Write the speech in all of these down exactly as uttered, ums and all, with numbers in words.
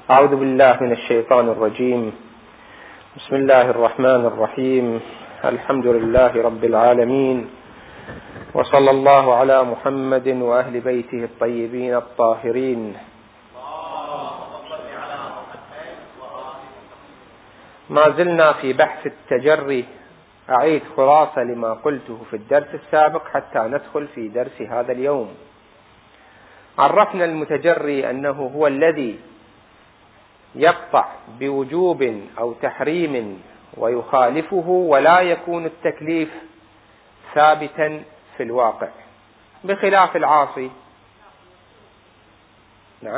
أعوذ بالله من الشيطان الرجيم. بسم الله الرحمن الرحيم. الحمد لله رب العالمين، وصلى الله على محمد وأهل بيته الطيبين الطاهرين. ما زلنا في بحث التجري. أعيد خلاصة لما قلته في الدرس السابق حتى ندخل في درس هذا اليوم. عرفنا المتجري أنه هو الذي يقطع بوجوب أو تحريم ويخالفه ولا يكون التكليف ثابتا في الواقع، بخلاف العاصي. نعم.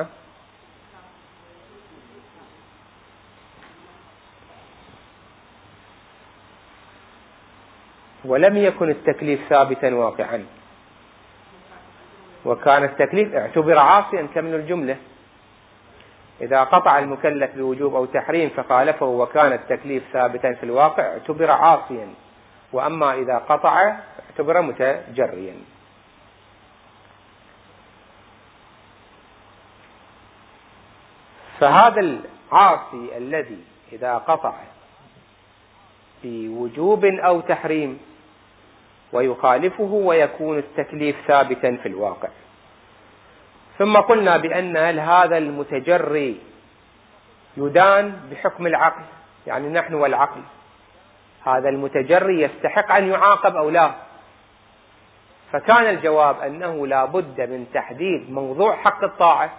ولم يكن التكليف ثابتا واقعا، وكان التكليف اعتبر عاصيا كمن الجملة. إذا قطع المكلف بوجوب أو تحريم فخالفه وكان التكليف ثابتا في الواقع اعتبر عاصيا، وأما إذا قطع اعتبر متجريا. فهذا العاصي الذي إذا قطع بوجوب أو تحريم ويخالفه ويكون التكليف ثابتا في الواقع. ثم قلنا بأن هذا المتجري يدان بحكم العقل، يعني نحن والعقل، هذا المتجري يستحق أن يعاقب أو لا؟ فكان الجواب أنه لا بد من تحديد موضوع حق الطاعة،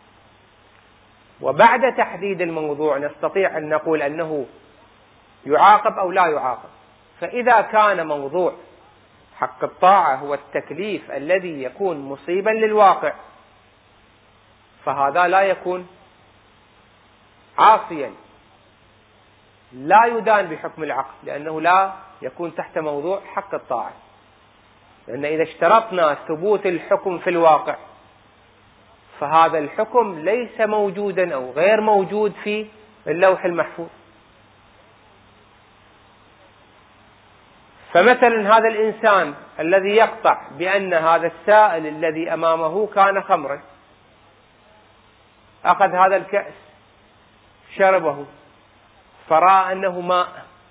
وبعد تحديد الموضوع نستطيع أن نقول أنه يعاقب أو لا يعاقب. فإذا كان موضوع حق الطاعة هو التكليف الذي يكون مصيبا للواقع، فهذا لا يكون عاصيا، لا يدان بحكم العقل، لأنه لا يكون تحت موضوع حق الطاعة. لأن إذا اشترطنا ثبوت الحكم في الواقع فهذا الحكم ليس موجودا أو غير موجود في اللوح المحفوظ. فمثلا هذا الإنسان الذي يقطع بأن هذا السائل الذي أمامه كان خمرا، أخذ هذا الكأس شربه فرأى أنه ماء،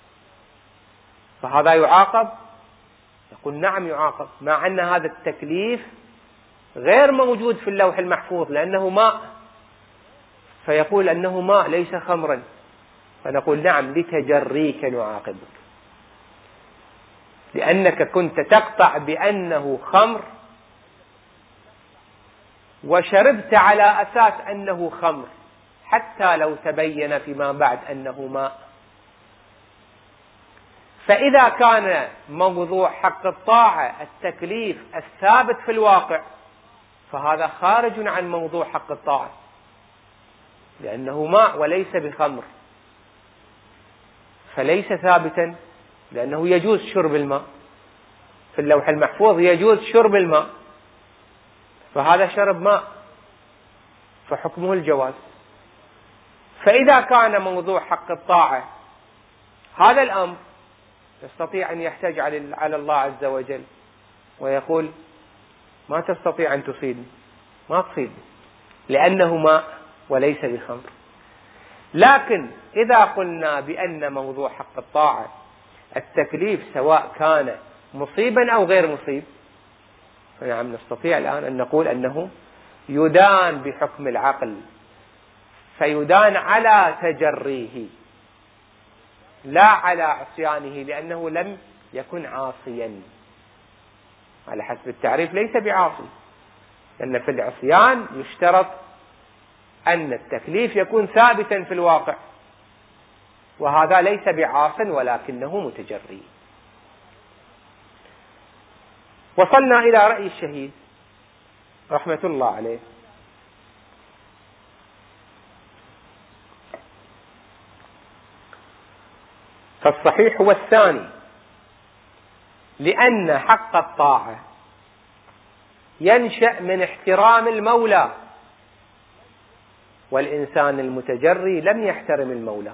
فهذا يعاقب؟ يقول نعم يعاقب، مع أن هذا التكليف غير موجود في اللوح المحفوظ لأنه ماء، فيقول أنه ماء ليس خمرا، فنقول نعم لتجريك نعاقبك، لأنك كنت تقطع بأنه خمر وشربت على أساس أنه خمر حتى لو تبين فيما بعد أنه ماء. فإذا كان موضوع حق الطاعة التكليف الثابت في الواقع فهذا خارج عن موضوع حق الطاعة، لأنه ماء وليس بخمر، فليس ثابتا، لأنه يجوز شرب الماء في اللوح المحفوظ، يجوز شرب الماء، فهذا شرب ماء فحكمه الجواز. فإذا كان موضوع حق الطاعة هذا الأمر يستطيع أن يحتج على الله عز وجل ويقول ما تستطيع أن تصيد، ما تصيد لأنه ماء وليس بخمر. لكن إذا قلنا بأن موضوع حق الطاعة التكليف سواء كان مصيبا أو غير مصيب، فنعم نستطيع الآن أن نقول أنه يدان بحكم العقل، فيدان على تجريه لا على عصيانه، لأنه لم يكن عاصيا على حسب التعريف، ليس بعاصي، لأن في العصيان يشترط أن التكليف يكون ثابتا في الواقع، وهذا ليس بعاص ولكنه متجري. وصلنا إلى رأي الشهيد رحمة الله عليه، فالصحيح هو الثاني، لأن حق الطاعة ينشأ من احترام المولى، والإنسان المتجري لم يحترم المولى،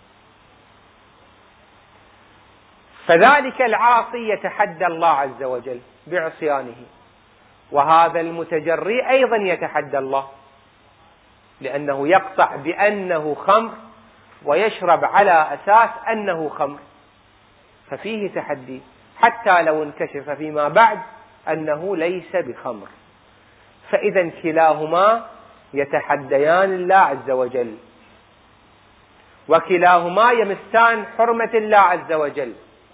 فذلك العاصي يتحدى الله عز وجل بعصيانه، وهذا المتجري أيضا يتحدى الله، لأنه يقطع بأنه خمر ويشرب على أساس أنه خمر، ففيه تحدي حتى لو انكشف فيما بعد أنه ليس بخمر. فإذا كلاهما يتحديان الله عز وجل، وكلاهما يمسان حرمة الله عز وجل،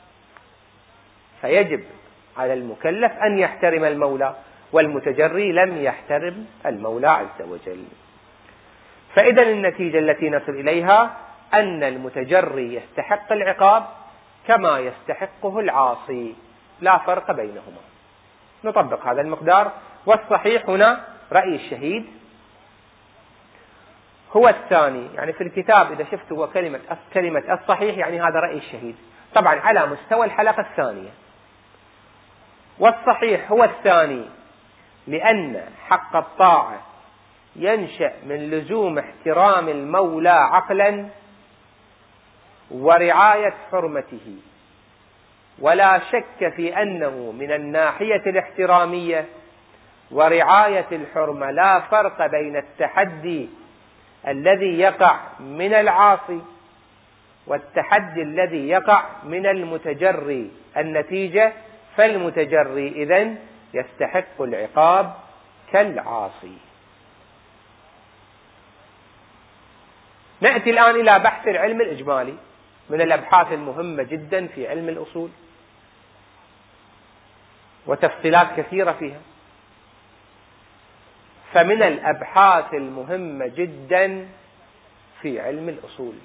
فيجب على المكلف أن يحترم المولى، والمتجري لم يحترم المولى عز وجل. فإذا النتيجة التي نصل إليها أن المتجري يستحق العقاب كما يستحقه العاصي، لا فرق بينهما. نطبق هذا المقدار. والصحيح هنا رأي الشهيد هو الثاني، يعني في الكتاب إذا شفتوا كلمة كلمة الصحيح يعني هذا رأي الشهيد، طبعا على مستوى الحلقة الثانية. والصحيح هو الثاني لأن حق الطاعة ينشأ من لزوم احترام المولى عقلا ورعاية حرمته، ولا شك في أنه من الناحية الاحترامية ورعاية الحرمة لا فرق بين التحدي الذي يقع من العاصي والتحدي الذي يقع من المتجري. النتيجة فالمتجري إذن يستحق العقاب كالعاصي. نأتي الآن إلى بحث العلم الإجمالي، من الأبحاث المهمة جدا في علم الأصول، وتفصيلات كثيرة فيها. فمن الأبحاث المهمة جدا في علم الأصول،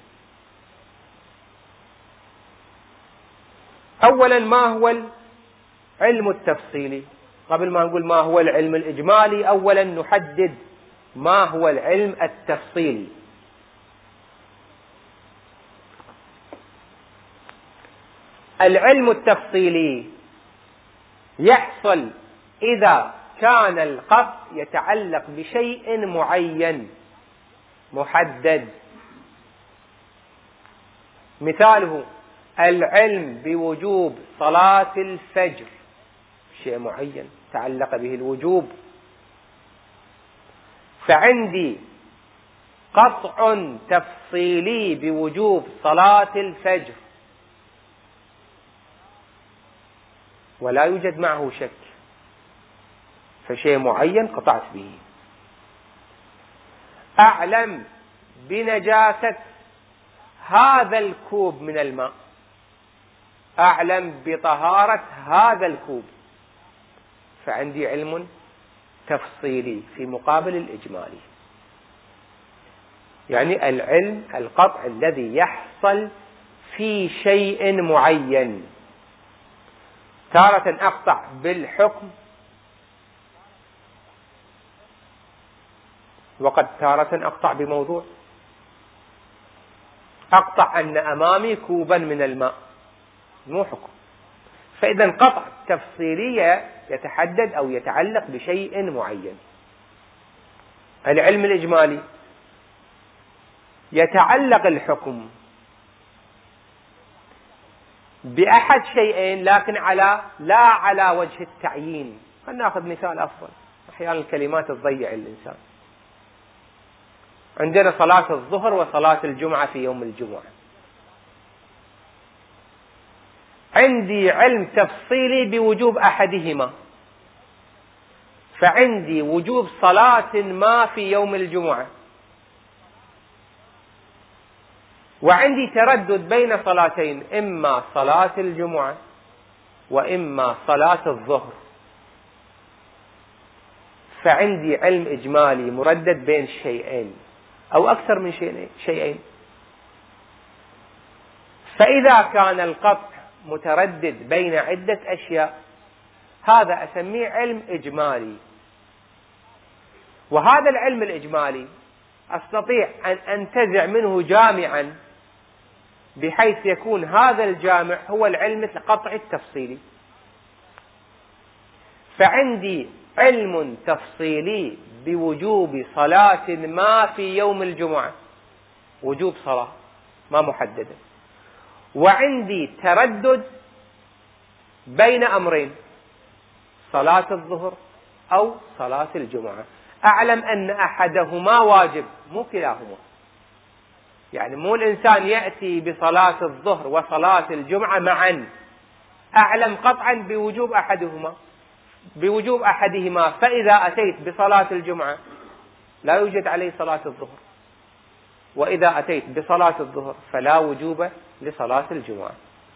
أولا ما هو العلم التفصيلي؟ قبل ما نقول ما هو العلم الإجمالي، أولا نحدد ما هو العلم التفصيلي. العلم التفصيلي يحصل إذا كان القطع يتعلق بشيء معين محدد. مثاله العلم بوجوب صلاة الفجر، شيء معين تعلق به الوجوب، فعندي قطع تفصيلي بوجوب صلاة الفجر ولا يوجد معه شك، فشيء معين قطعت به. أعلم بنجاسة هذا الكوب من الماء، أعلم بطهارة هذا الكوب، فعندي علم تفصيلي في مقابل الإجمالي. يعني العلم القطع الذي يحصل في شيء معين. تارة أقطع بالحكم، وقد تارة أقطع بموضوع. أقطع أن أمامي كوبا من الماء، مو حكم. فإذا قطع تفصيلي يتحدد أو يتعلق بشيء معين. العلم الإجمالي يتعلق الحكم بأحد شيئين، لكن على لا على وجه التعيين. خلينا نأخذ مثال أفضل، أحيانا الكلمات تضيع الإنسان. عندنا صلاة الظهر وصلاة الجمعة في يوم الجمعة، عندي علم تفصيلي بوجوب أحدهما، فعندي وجوب صلاة ما في يوم الجمعة، وعندي تردد بين صلاتين، إما صلاة الجمعة وإما صلاة الظهر، فعندي علم إجمالي مردد بين شيئين أو أكثر من شيئين. فإذا كان القطع متردد بين عدة أشياء، هذا أسميه علم إجمالي. وهذا العلم الإجمالي أستطيع أن أنتزع منه جامعا بحيث يكون هذا الجامع هو العلم القطعي التفصيلي. فعندي علم تفصيلي بوجوب صلاة ما في يوم الجمعة، وجوب صلاة ما محددة، وعندي تردد بين أمرين، صلاة الظهر أو صلاة الجمعة. أعلم أن أحدهما واجب، مو كلاهما. يعني مو الإنسان يأتي بصلاة الظهر وصلاة الجمعة معا، أعلم قطعا بوجوب أحدهما بوجوب أحدهما فإذا أتيت بصلاة الجمعة لا يوجد عليه صلاة الظهر، وإذا أتيت بصلاة الظهر فلا وجوب لصلاة الجمعة.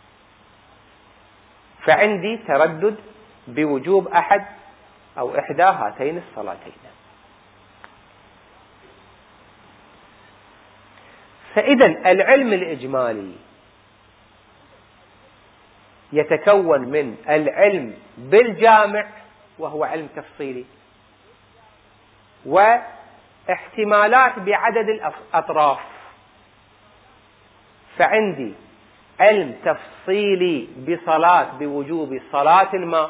فعندي تردد بوجوب أحد أو إحدى هاتين الصلاتين. فإذا العلم الإجمالي يتكون من العلم بالجامع وهو علم تفصيلي، واحتمالات بعدد الأطراف. فعندي علم تفصيلي بصلاة بوجوب صلاة ما،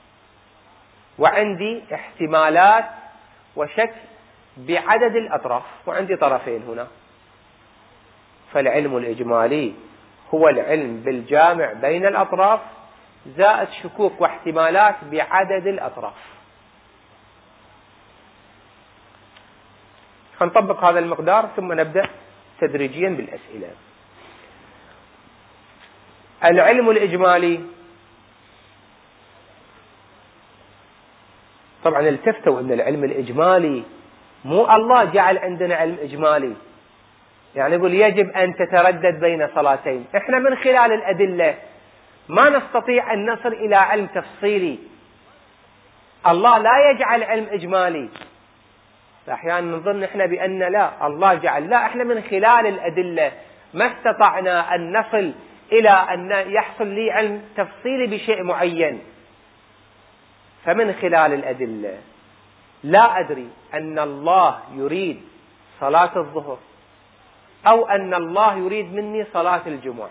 وعندي احتمالات وشك بعدد الأطراف، وعندي طرفين هنا. فالعلم الإجمالي هو العلم بالجامع بين الأطراف زائد شكوك واحتمالات بعدد الأطراف. هنطبق هذا المقدار ثم نبدأ تدريجيا بالأسئلة. العلم الإجمالي، طبعا التفتوا أن العلم الإجمالي مو الله جعل عندنا علم إجمالي، يعني يقول يجب أن تتردد بين صلاتين. إحنا من خلال الأدلة ما نستطيع أن نصل إلى علم تفصيلي. الله لا يجعل علم إجمالي. أحيانا نظن إحنا بأن لا الله جعل، لا، إحنا من خلال الأدلة ما استطعنا أن نصل إلى أن يحصل لي علم تفصيلي بشيء معين. فمن خلال الأدلة لا أدري أن الله يريد صلاة الظهر أو أن الله يريد مني صلاة الجمعة.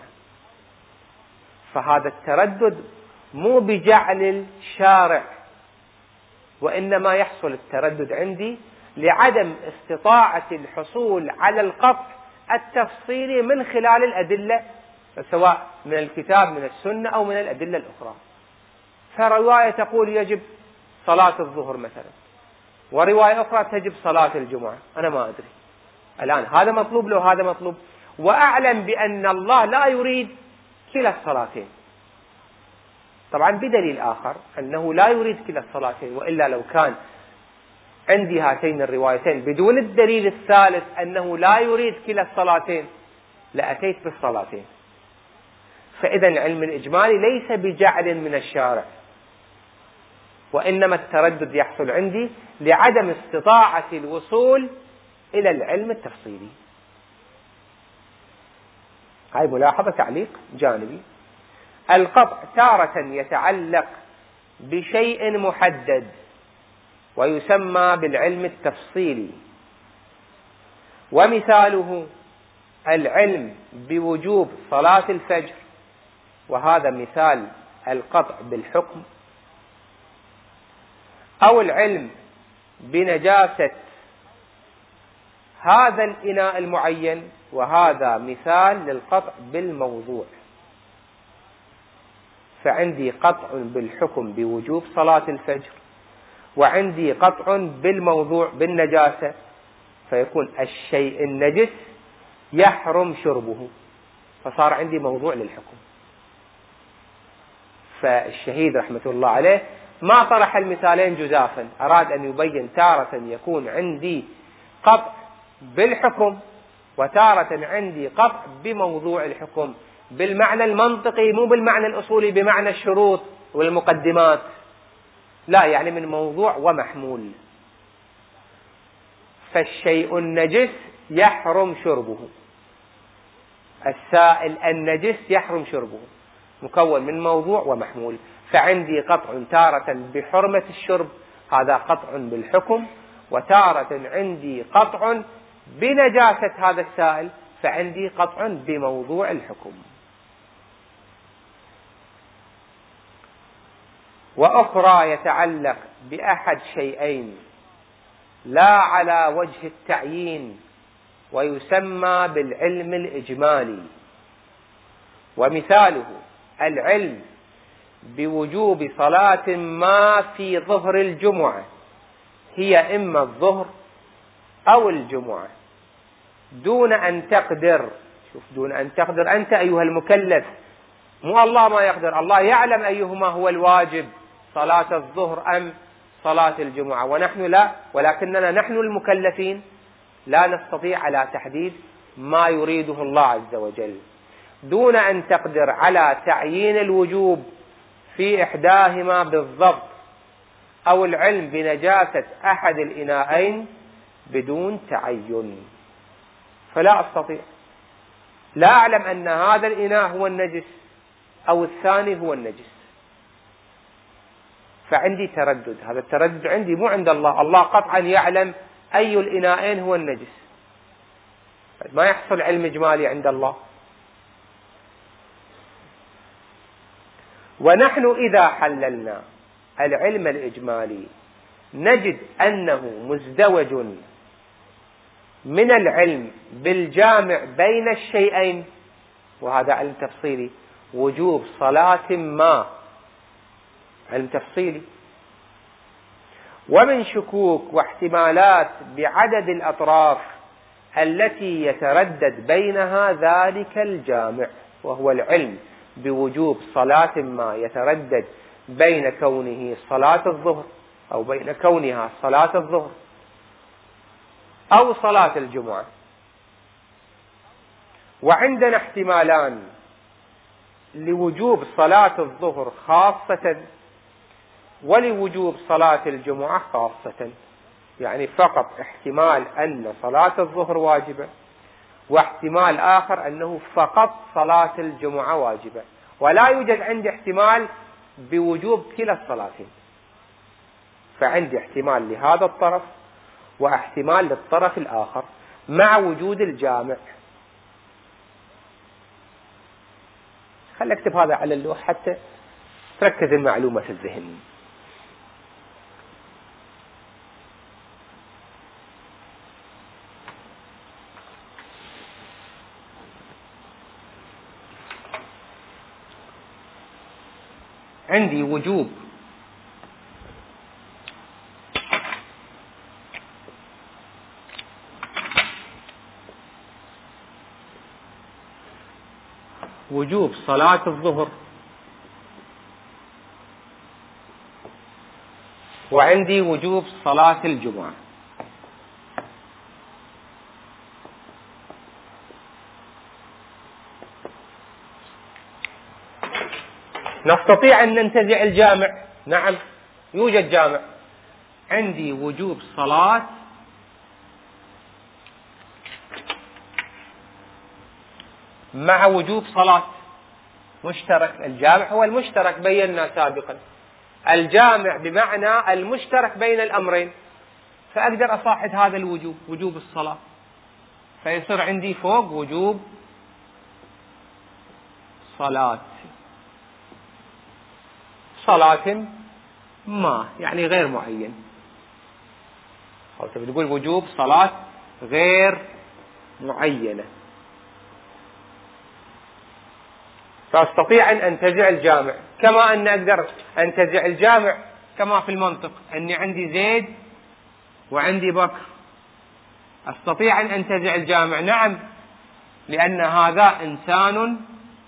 فهذا التردد مو بجعل الشارع، وإنما يحصل التردد عندي لعدم استطاعة الحصول على القطع التفصيلي من خلال الأدلة، سواء من الكتاب من السنة أو من الأدلة الأخرى. فرواية تقول يجب صلاة الظهر مثلا، ورواية أخرى تجب صلاة الجمعة، أنا ما أدري الآن هذا مطلوب لو هذا مطلوب. وأعلم بأن الله لا يريد كلا الصلاتين، طبعا بدليل آخر أنه لا يريد كلا الصلاتين، وإلا لو كان عندي هاتين الروايتين بدون الدليل الثالث أنه لا يريد كلا الصلاتين لأتيت بالصلاتين. فإذا العلم الإجمالي ليس بجعل من الشارع، وإنما التردد يحصل عندي لعدم استطاعة الوصول إلى العلم التفصيلي. هاي ملاحظة تعليق جانبي. القطع تارة يتعلق بشيء محدد ويسمى بالعلم التفصيلي، ومثاله العلم بوجوب صلاة الفجر، وهذا مثال القطع بالحكم، أو العلم بنجاسة هذا الإناء المعين، وهذا مثال للقطع بالموضوع. فعندي قطع بالحكم بوجوب صلاة الفجر، وعندي قطع بالموضوع بالنجاسة، فيكون الشيء النجس يحرم شربه، فصار عندي موضوع للحكم. فالشهيد رحمة الله عليه ما طرح المثالين جزافا، أراد أن يبين تارة يكون عندي قطع بالحكم، وتارة عندي قطع بموضوع الحكم، بالمعنى المنطقي مو بالمعنى الأصولي بمعنى الشروط والمقدمات، لا، يعني من موضوع ومحمول. فالشيء النجس يحرم شربه، السائل النجس يحرم شربه، مكون من موضوع ومحمول. فعندي قطع تارة بحرمة الشرب، هذا قطع بالحكم، وتارة عندي قطع بنجاسة هذا السائل، فعندي قطع بموضوع الحكم. وأخرى يتعلق بأحد شيئين لا على وجه التعيين، ويسمى بالعلم الإجمالي، ومثاله العلم بوجوب صلاة ما في ظهر الجمعة هي إما الظهر أو الجمعة، دون أن تقدر. شوف، دون أن تقدر أنت أيها المكلف، مو الله ما يقدر، الله يعلم أيهما هو الواجب، صلاة الظهر أم صلاة الجمعة، ونحن لا، ولكننا نحن المكلفين لا نستطيع على تحديد ما يريده الله عز وجل، دون أن تقدر على تعيين الوجوب في إحداهما بالضبط، أو العلم بنجاسة أحد الإناءين بدون تعين. فلا أستطيع، لا أعلم أن هذا الإناء هو النجس أو الثاني هو النجس، فعندي تردد. هذا التردد عندي مو عند الله، الله قطعا يعلم أي الإناءين هو النجس، ما يحصل علم إجمالي عند الله. ونحن إذا حللنا العلم الإجمالي نجد أنه مزدوج من العلم بالجامع بين الشيئين، وهذا علم تفصيلي، وجوب صلاة ما، علم تفصيلي، ومن شكوك واحتمالات بعدد الأطراف التي يتردد بينها ذلك الجامع، وهو العلم بوجوب صلاة ما يتردد بين كونه صلاة الظهر أو بين كونها صلاة الظهر أو صلاة الجمعة. وعندنا احتمالان لوجوب صلاة الظهر خاصة ولوجوب صلاة الجمعة خاصة، يعني فقط احتمال أن صلاة الظهر واجبة، واحتمال آخر أنه فقط صلاة الجمعة واجبة، ولا يوجد عندي احتمال بوجوب كلا الصلاتين. فعندي احتمال لهذا الطرف واحتمال للطرف الآخر مع وجود الجامع. خلي اكتب هذا على اللوح حتى تركز المعلومة في الذهن. عندي وجوب وجوب صلاة الظهر، وعندي وجوب صلاة الجمعة. نستطيع أن ننتزع الجامع؟ نعم، يوجد جامع. عندي وجوب صلاة مع وجوب صلاة مشترك. الجامع هو المشترك، بينا سابقا، الجامع بمعنى المشترك بين الأمرين، فأقدر أصاحب هذا الوجوب، وجوب الصلاة، فيصير عندي فوق وجوب صلاة صلاة ما، يعني غير معين، أو تبي تقول وجوب صلاة غير معينة. فأستطيع أن أنتزع الجامع، كما أن أقدر أنتزع الجامع كما في المنطق، أني عندي زيد وعندي بكر، أستطيع أن أنتزع الجامع. نعم، لأن هذا إنسان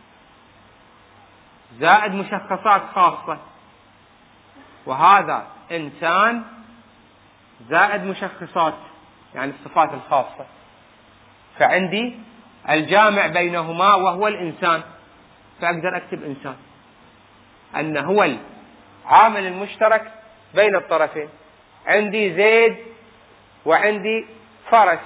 زائد مشخصات خاصة، وهذا إنسان زائد مشخصات، يعني الصفات الخاصة، فعندي الجامع بينهما وهو الإنسان، فأقدر أكتب إنسان، أن هو العامل المشترك بين الطرفين. عندي زيد وعندي فرس،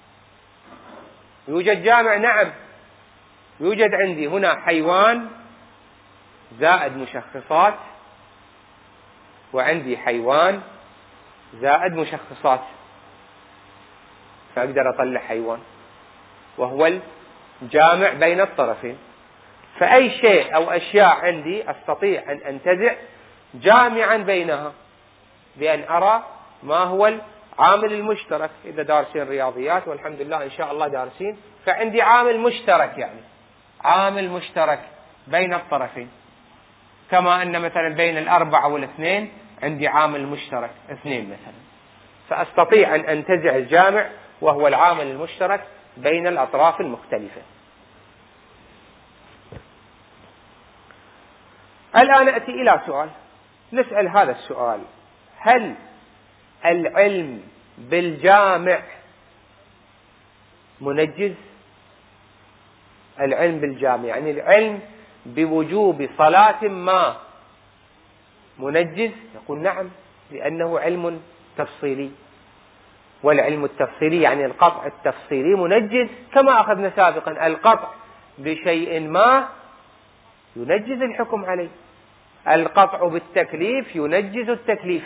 يوجد جامع؟ نعم، يوجد عندي هنا حيوان زائد مشخصات، وعندي حيوان زائد مشخصات، فأقدر أطلع حيوان وهو الجامع بين الطرفين. فأي شيء أو أشياء عندي أستطيع أن أنتزع جامعا بينها بأن أرى ما هو العامل المشترك. إذا دارسين رياضيات، والحمد لله إن شاء الله دارسين، فعندي عامل مشترك، يعني عامل مشترك بين الطرفين، كما أن مثلا بين الأربعة والاثنين عندي عامل مشترك اثنين مثلا. فأستطيع أن أنتزع الجامع وهو العامل المشترك بين الأطراف المختلفة. الآن أتي إلى سؤال، نسأل هذا السؤال: هل العلم بالجامع منجز؟ العلم بالجامع يعني العلم بوجوب صلاة ما منجز؟ يقول نعم، لأنه علم تفصيلي، والعلم التفصيلي يعني القطع التفصيلي منجز، كما أخذنا سابقا القطع بشيء ما ينجز الحكم عليه، القطع بالتكليف ينجز التكليف،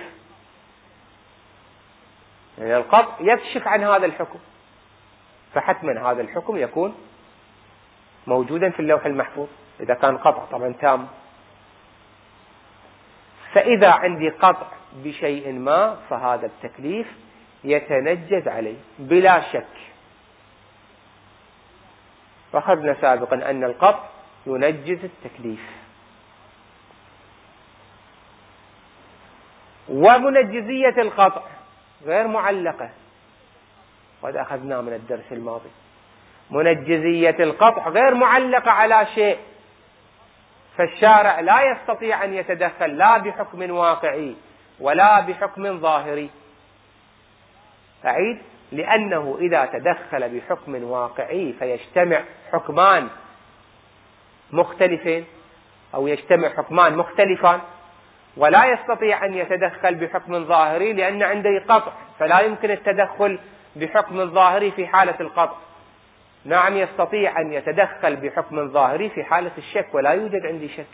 يعني القطع يكشف عن هذا الحكم، فحتما هذا الحكم يكون موجودا في اللوح المحفوظ إذا كان قطع طبعا تام. فإذا عندي قطع بشيء ما فهذا التكليف يتنجز عليه بلا شك. وأخذنا سابقا أن القطع ينجز التكليف. ومنجزية القطع غير معلقة، قد أخذناه من الدرس الماضي. منجزية القطع غير معلقة على شيء، فالشارع لا يستطيع أن يتدخل لا بحكم واقعي ولا بحكم ظاهري. أعيد: لأنه إذا تدخل بحكم واقعي فيجتمع حكمان مختلفين أو يجتمع حكمان مختلفان، ولا يستطيع أن يتدخل بحكم ظاهري لأن عنده قطع، فلا يمكن التدخل بحكم ظاهري في حالة القطع. نعم يستطيع أن يتدخل بحكم ظاهري في حالة الشك، ولا يوجد عندي شك.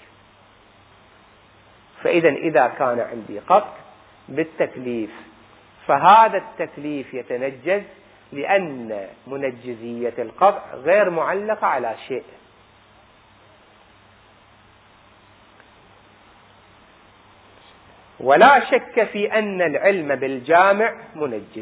فإذا إذا كان عندي قطع بالتكليف فهذا التكليف يتنجز، لأن منجزية القطع غير معلقة على شيء. ولا شك في أن العلم بالجامع منجز.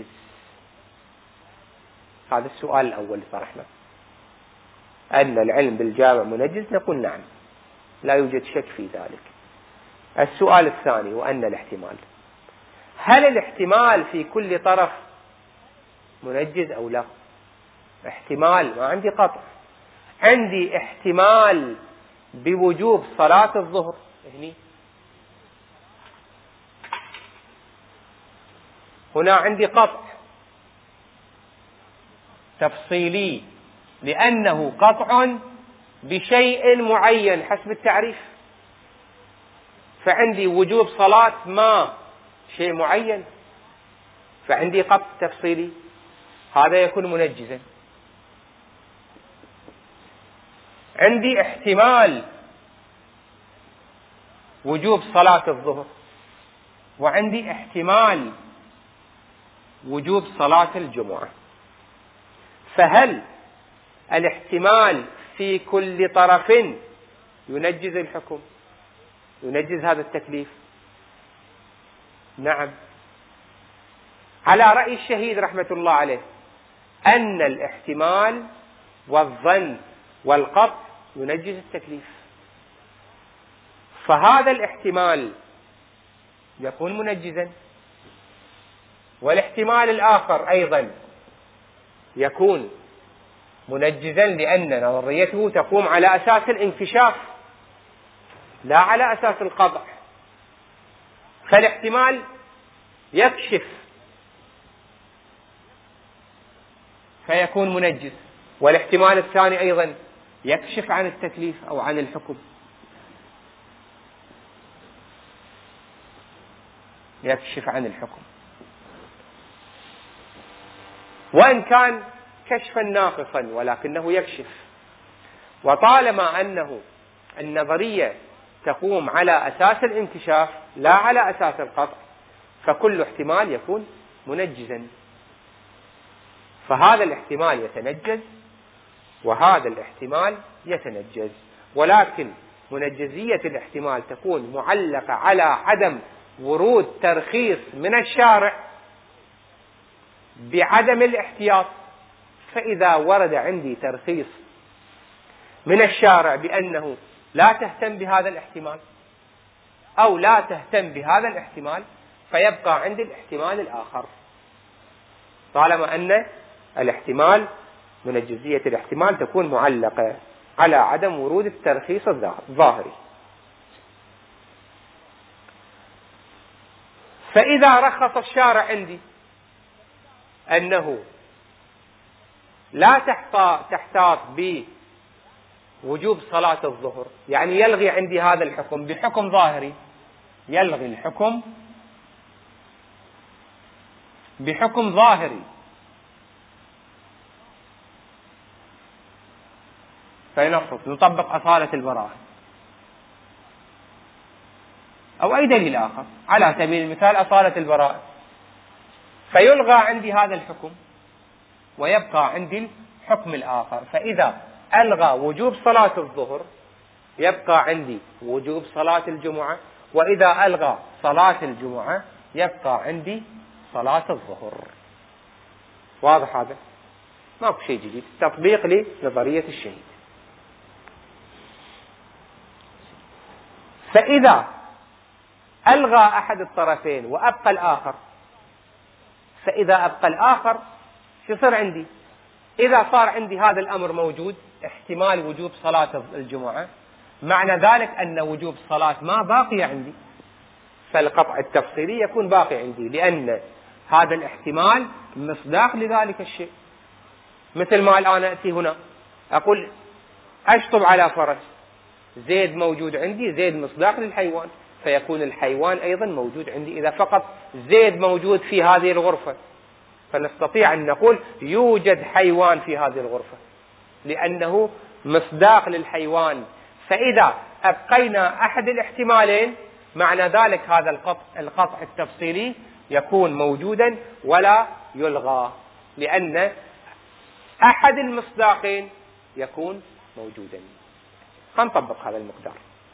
هذا السؤال الأول اللي طرحناه، أن العلم بالجامع منجز، نقول نعم، لا يوجد شك في ذلك. السؤال الثاني: وأن الاحتمال، هل الاحتمال في كل طرف منجز أو لا؟ احتمال، ما عندي قطع، عندي احتمال بوجوب صلاة الظهر هني، هنا عندي قطع تفصيلي لأنه قطع بشيء معين حسب التعريف، فعندي وجوب صلاة ما شيء معين، فعندي قطع تفصيلي، هذا يكون منجزا. عندي احتمال وجوب صلاة الظهر، وعندي احتمال وجوب صلاة الجمعة، فهل الاحتمال في كل طرف ينجز الحكم، ينجز هذا التكليف؟ نعم، على رأي الشهيد رحمة الله عليه أن الاحتمال والظن والقطع ينجز التكليف، فهذا الاحتمال يكون منجزا، والاحتمال الآخر أيضا يكون منجزا، لأن نظريته تقوم على أساس الانكشاف لا على أساس القطع، فالاحتمال يكشف فيكون منجز، والاحتمال الثاني أيضا يكشف عن التكليف أو عن الحكم، يكشف عن الحكم، وإن كان كشفا ناقصا ولكنه يكشف. وطالما أنه النظرية تقوم على أساس الانكشاف لا على أساس القطع، فكل احتمال يكون منجزا، فهذا الاحتمال يتنجز وهذا الاحتمال يتنجز، ولكن منجزية الاحتمال تكون معلقة على عدم ورود ترخيص من الشارع بعدم الاحتياط. فإذا ورد عندي ترخيص من الشارع بأنه لا تهتم بهذا الاحتمال أو لا تهتم بهذا الاحتمال، فيبقى عندي الاحتمال الآخر، طالما أن الاحتمال منجزية الاحتمال تكون معلقة على عدم ورود الترخيص الظاهري. فإذا رخص الشارع عندي أنه لا تحتاط بوجوب صلاة الظهر، يعني يلغي عندي هذا الحكم بحكم ظاهري، يلغي الحكم بحكم ظاهري، فينصف نطبق أصالة البراءة أو أي دليل آخر، على سبيل المثال أصالة البراءة، فيلغى عندي هذا الحكم ويبقى عندي الحكم الآخر. فإذا ألغى وجوب صلاة الظهر يبقى عندي وجوب صلاة الجمعة، وإذا ألغى صلاة الجمعة يبقى عندي صلاة الظهر. واضح هذا؟ ماكو شيء جديد، تطبيق لنظرية الشهيد. فإذا ألغى أحد الطرفين وأبقى الآخر، فإذا أبقى الآخر شو يصير عندي؟ إذا صار عندي هذا الأمر موجود، احتمال وجوب صلاة الجمعة، معنى ذلك أن وجوب الصلاة ما باقي عندي، فالقطع التفصيلي يكون باقي عندي، لأن هذا الاحتمال مصداق لذلك الشيء. مثل ما الآن أتي هنا أقول أشطب على فرس، زيد موجود عندي، زيد مصداق للحيوان، فيكون الحيوان أيضا موجود عندي إذا فقط زيد موجود في هذه الغرفة، فنستطيع أن نقول يوجد حيوان في هذه الغرفة لأنه مصداق للحيوان. فإذا أبقينا أحد الاحتمالين معنى ذلك هذا القطع, القطع التفصيلي يكون موجودا ولا يلغى، لأن أحد المصداقين يكون موجودا. هنطبق هذا المقدار.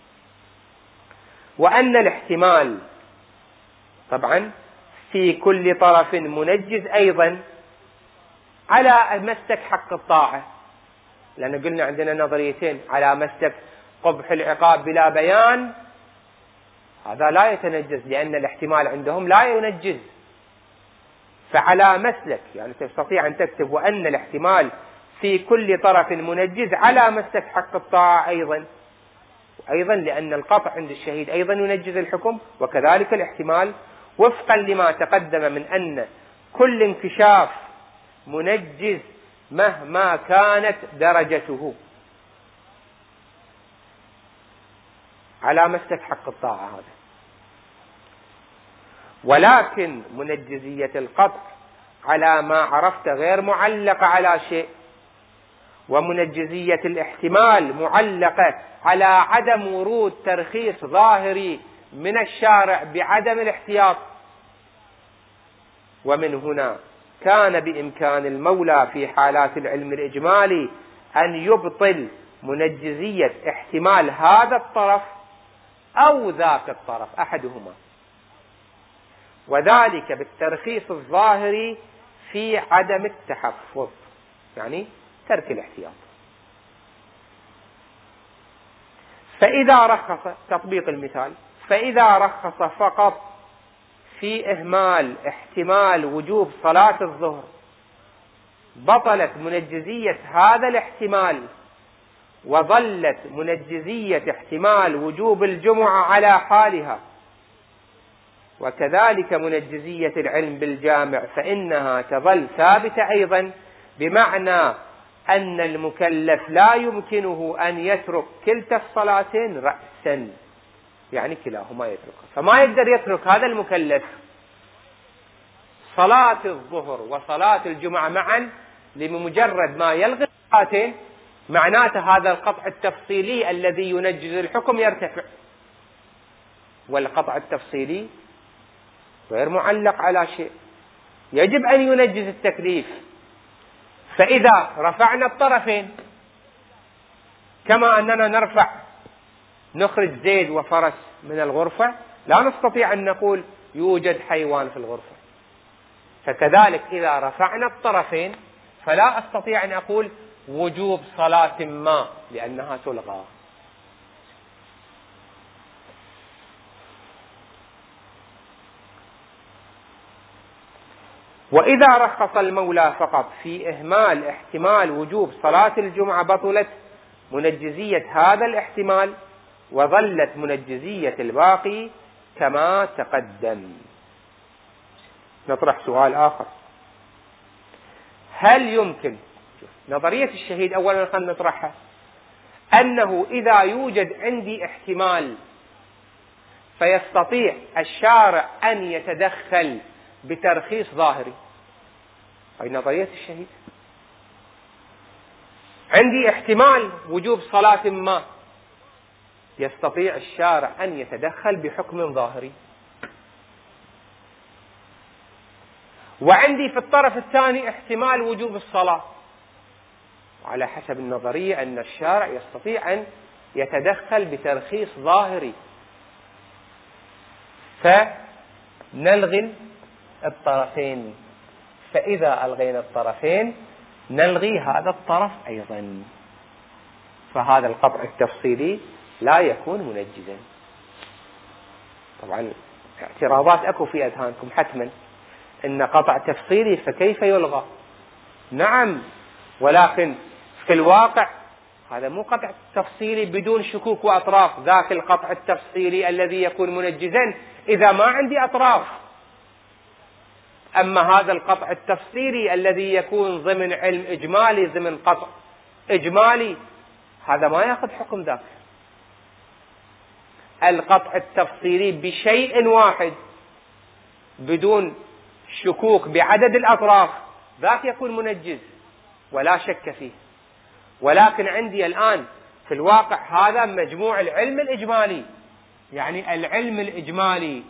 وأن الاحتمال طبعا في كل طرف منجز أيضا على مسلك حق الطاعة، لأن قلنا عندنا نظريتين، على مسلك قبح العقاب بلا بيان هذا لا يتنجز لأن الاحتمال عندهم لا ينجز، فعلى مسلك يعني تستطيع أن تكتب وأن الاحتمال في كل طرف منجز على مسلك حق الطاعة أيضا، أيضا لأن القطع عند الشهيد أيضا ينجز الحكم، وكذلك الاحتمال وفقا لما تقدم من أن كل انكشاف منجز مهما كانت درجته على مسلك حق الطاعة هذا. ولكن منجزية القطع على ما عرفت غير معلقة على شيء، ومنجزية الاحتمال معلقة على عدم ورود ترخيص ظاهري من الشارع بعدم الاحتياط. ومن هنا كان بإمكان المولى في حالات العلم الإجمالي أن يبطل منجزية احتمال هذا الطرف أو ذاك الطرف أحدهما، وذلك بالترخيص الظاهري في عدم التحفظ، يعني ترك الاحتياط. فإذا رخص، تطبيق المثال، فإذا رخص فقط في إهمال احتمال وجوب صلاة الظهر بطلت منجزية هذا الاحتمال، وظلت منجزية احتمال وجوب الجمعة على حالها، وكذلك منجزية العلم بالجامع فإنها تظل ثابتة أيضا، بمعنى أن المكلف لا يمكنه أن يترك كلتا الصلاتين رأسا، يعني كلاهما يتركها، فما يقدر يترك هذا المكلف صلاة الظهر وصلاة الجمعة معا لمجرد ما يلغي الصلاتين، معناته هذا القطع التفصيلي الذي ينجز الحكم يرتفع، والقطع التفصيلي غير معلق على شيء، يجب أن ينجز التكليف. فإذا رفعنا الطرفين كما أننا نرفع نخرج زيد وفرس من الغرفة، لا نستطيع أن نقول يوجد حيوان في الغرفة، فكذلك إذا رفعنا الطرفين فلا أستطيع أن أقول وجوب صلاة ما لأنها تلغى. وإذا رخص المولى فقط في إهمال احتمال وجوب صلاة الجمعة بطلت منجزية هذا الاحتمال، وظلت منجزية الباقي كما تقدم. نطرح سؤال آخر: هل يمكن نظرية الشهيد أولا خلينا نطرحها، أنه إذا يوجد عندي احتمال فيستطيع الشارع أن يتدخل بترخيص ظاهري؟ هذه نظرية الشهيد. عندي احتمال وجوب صلاة ما، يستطيع الشارع أن يتدخل بحكم ظاهري. وعندي في الطرف الثاني احتمال وجوب الصلاة، وعلى حسب النظرية أن الشارع يستطيع أن يتدخل بترخيص ظاهري، فنلغي الطرفين. فإذا ألغينا الطرفين نلغي هذا الطرف أيضا، فهذا القطع التفصيلي لا يكون منجزا. طبعا اعتراضات أكو في أذهانكم حتما، إن قطع تفصيلي فكيف يلغى؟ نعم، ولكن في الواقع هذا مو قطع تفصيلي بدون شكوك وأطراف. ذاك القطع التفصيلي الذي يكون منجزا إذا ما عندي أطراف. أما هذا القطع التفصيلي الذي يكون ضمن علم إجمالي، ضمن قطع إجمالي، هذا ما يأخذ حكم ذاك. القطع التفصيلي بشيء واحد بدون شكوك بعدد الأطراف ذاك يكون منجز ولا شك فيه. ولكن عندي الآن في الواقع هذا مجموع العلم الإجمالي، يعني العلم الإجمالي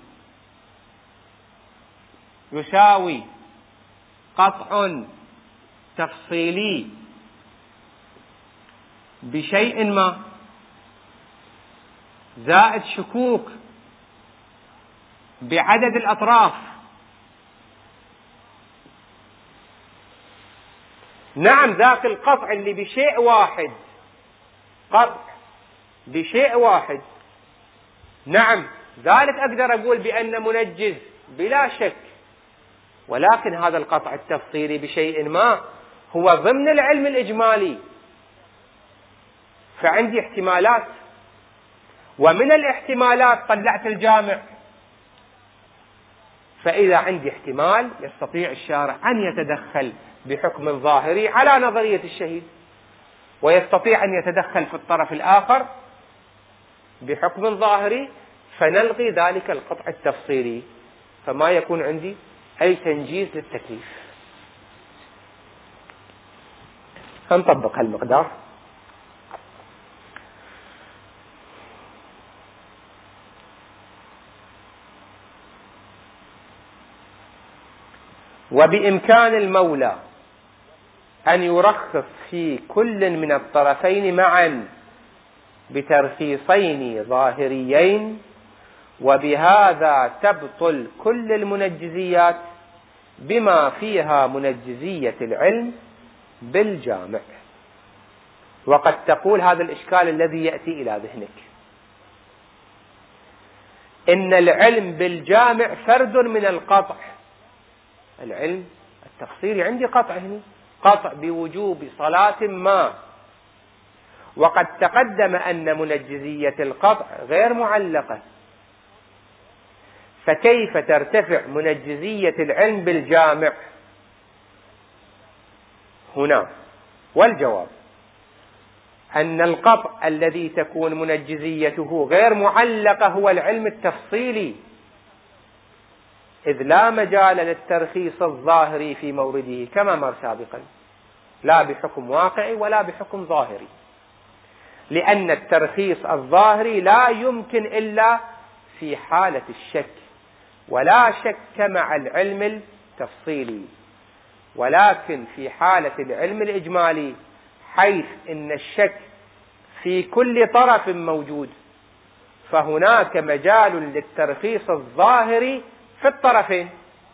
يساوي قطع تفصيلي بشيء ما زائد شكوك بعدد الأطراف. نعم، ذاك القطع اللي بشيء واحد، قطع بشيء واحد، نعم ذلك أقدر أقول بأن منجز بلا شك. ولكن هذا القطع التفصيلي بشيء ما هو ضمن العلم الإجمالي، فعندي احتمالات، ومن الاحتمالات طلعت الجامع. فإذا عندي احتمال يستطيع الشارع أن يتدخل بحكم ظاهري على نظرية الشهيد، ويستطيع أن يتدخل في الطرف الآخر بحكم ظاهري، فنلغي ذلك القطع التفصيلي، فما يكون عندي أي تنجيز للتكليف. فنطبق هالمقدار. وبإمكان المولى أن يرخص في كل من الطرفين معا بترخيصين ظاهريين، وبهذا تبطل كل المنجزيات بما فيها منجزية العلم بالجامع. وقد تقول هذا الإشكال الذي يأتي إلى ذهنك، إن العلم بالجامع فرد من القطع. العلم التفصيلي عندي قطع هنا، قطع بوجوب صلاة ما، وقد تقدم أن منجزية القطع غير معلقة، فكيف ترتفع منجزية العلم بالجامع هنا؟ والجواب أن القطع الذي تكون منجزيته غير معلقة هو العلم التفصيلي، إذ لا مجال للترخيص الظاهري في مورده كما مر سابقا، لا بحكم واقعي ولا بحكم ظاهري، لأن الترخيص الظاهري لا يمكن إلا في حالة الشك، ولا شك مع العلم التفصيلي. ولكن في حالة العلم الإجمالي، حيث إن الشك في كل طرف موجود، فهناك مجال للترخيص الظاهري في الطرفين،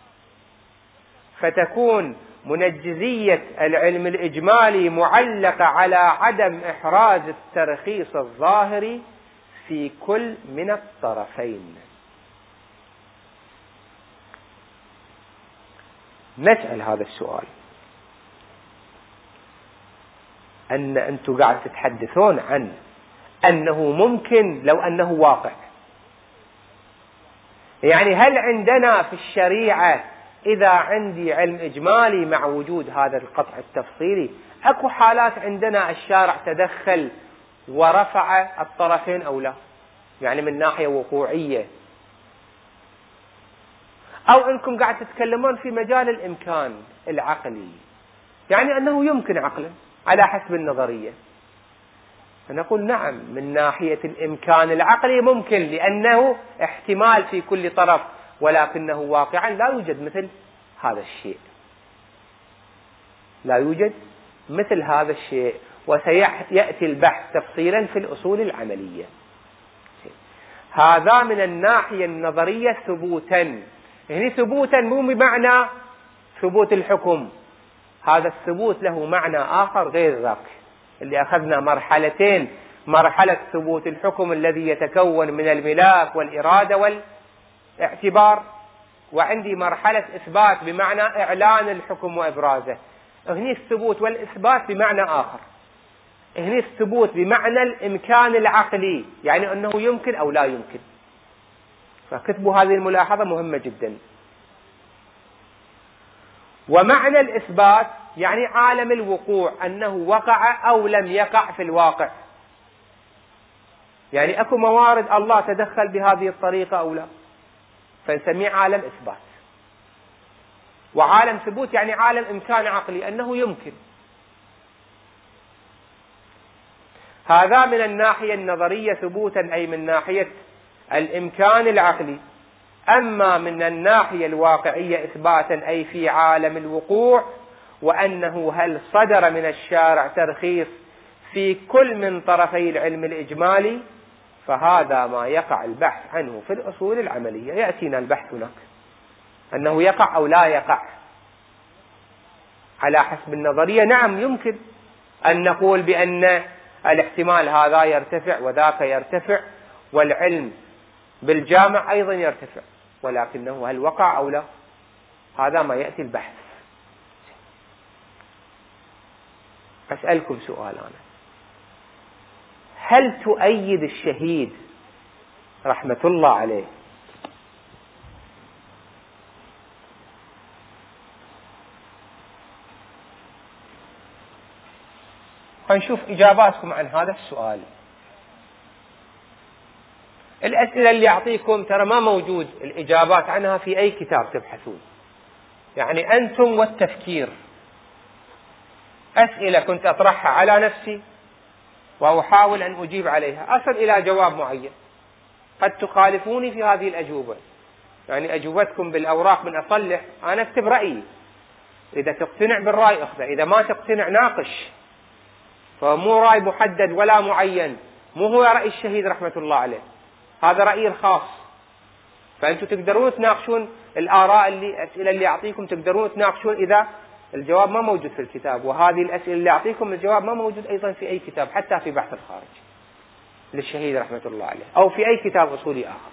فتكون منجزية العلم الإجمالي معلقة على عدم إحراز الترخيص الظاهري في كل من الطرفين. نسأل هذا السؤال، أن أنتم قاعد تتحدثون عن أنه ممكن لو أنه واقع، يعني هل عندنا في الشريعة إذا عندي علم إجمالي مع وجود هذا القطع التفصيلي أكو حالات عندنا الشارع تدخل ورفع الطرفين أو لا؟ يعني من ناحية وقوعية، أو أنكم قاعد تتكلمون في مجال الإمكان العقلي، يعني أنه يمكن عقلا على حسب النظرية. فنقول نعم، من ناحية الإمكان العقلي ممكن، لأنه احتمال في كل طرف، ولكنه واقعا لا يوجد مثل هذا الشيء، لا يوجد مثل هذا الشيء، وسيأتي البحث تفصيلا في الأصول العملية. هذا من الناحية النظرية ثبوتا. يعني ثبوتا مو بمعنى ثبوت الحكم، هذا الثبوت له معنى آخر غير ذاك، اللي أخذنا مرحلتين: مرحلة ثبوت الحكم الذي يتكون من الملاك والإرادة والاعتبار، وعندي مرحلة إثبات بمعنى إعلان الحكم وإبرازه. هني الثبوت والإثبات بمعنى آخر، هني الثبوت بمعنى الإمكان العقلي، يعني أنه يمكن أو لا يمكن. فكتبوا هذه الملاحظة مهمة جدا. ومعنى الإثبات يعني عالم الوقوع، أنه وقع أو لم يقع في الواقع، يعني أكو موارد الله تدخل بهذه الطريقة أو لا، فنسميه عالم إثبات. وعالم ثبوت يعني عالم إمكان عقلي، أنه يمكن. هذا من الناحية النظرية ثبوتا، أي من ناحية الإمكان العقلي. أما من الناحية الواقعية إثباتا، أي في عالم الوقوع، وأنه هل صدر من الشارع ترخيص في كل من طرفي العلم الإجمالي، فهذا ما يقع البحث عنه في الأصول العملية. يأتينا البحث هناك أنه يقع أو لا يقع على حسب النظرية. نعم، يمكن أن نقول بأن الاحتمال هذا يرتفع وذاك يرتفع، والعلم بالجامع أيضا يرتفع، ولكنه هل وقع أو لا؟ هذا ما يأتي البحث. أسألكم سؤال أنا: هل تؤيد الشهيد رحمة الله عليه هنشوف إجاباتكم عن هذا السؤال. الأسئلة اللي أعطيكم ترى ما موجود الإجابات عنها في أي كتاب تبحثون، يعني أنتم والتفكير. أسئلة كنت أطرحها على نفسي وأحاول أن أجيب عليها، أصل إلى جواب معين. قد تخالفوني في هذه الأجوبة، يعني أجوبتكم بالأوراق من أصلح، أنا أكتب رأيي، إذا تقتنع بالرأي أخذه، إذا ما تقتنع ناقش. فمو رأي محدد ولا معين، مو هو رأي الشهيد رحمة الله عليه، هذا رأيي الخاص. فأنتم تقدرون تناقشون الآراء اللي الأسئلة اللي أعطيكم، تقدرون تناقشون إذا الجواب ما موجود في الكتاب، وهذه الأسئلة اللي أعطيكم الجواب ما موجود أيضا في أي كتاب، حتى في بحث الخارج للشهيد رحمة الله عليه، أو في أي كتاب أصولي آخر.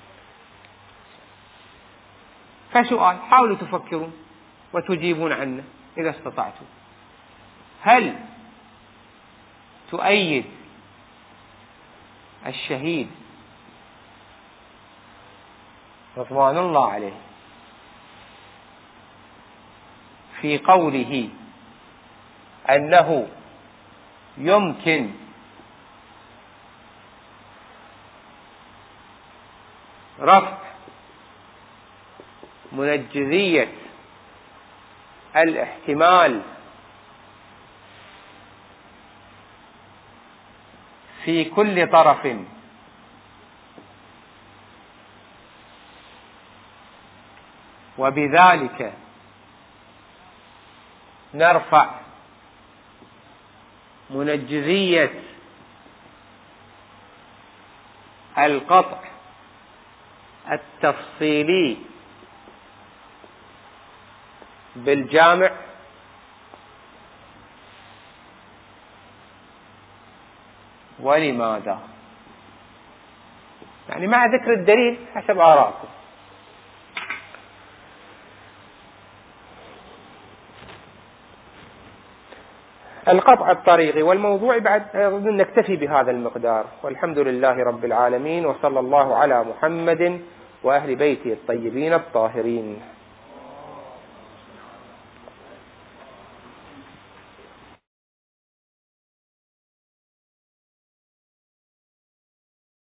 فسؤال، حاولوا تفكرون وتجيبون عنه إذا استطعتم. هل تؤيد الشهيد رضوان الله عليه في قوله أنه يمكن رفع منجزية الاحتمال في كل طرف وبذلك نرفع منجزية القطع التفصيلي بالجامع؟ ولماذا؟ يعني مع ذكر الدليل حسب آرائكم. القطع الطريقي والموضوع بعد نكتفي بهذا المقدار، والحمد لله رب العالمين، وصلى الله على محمد وأهل بيته الطيبين الطاهرين.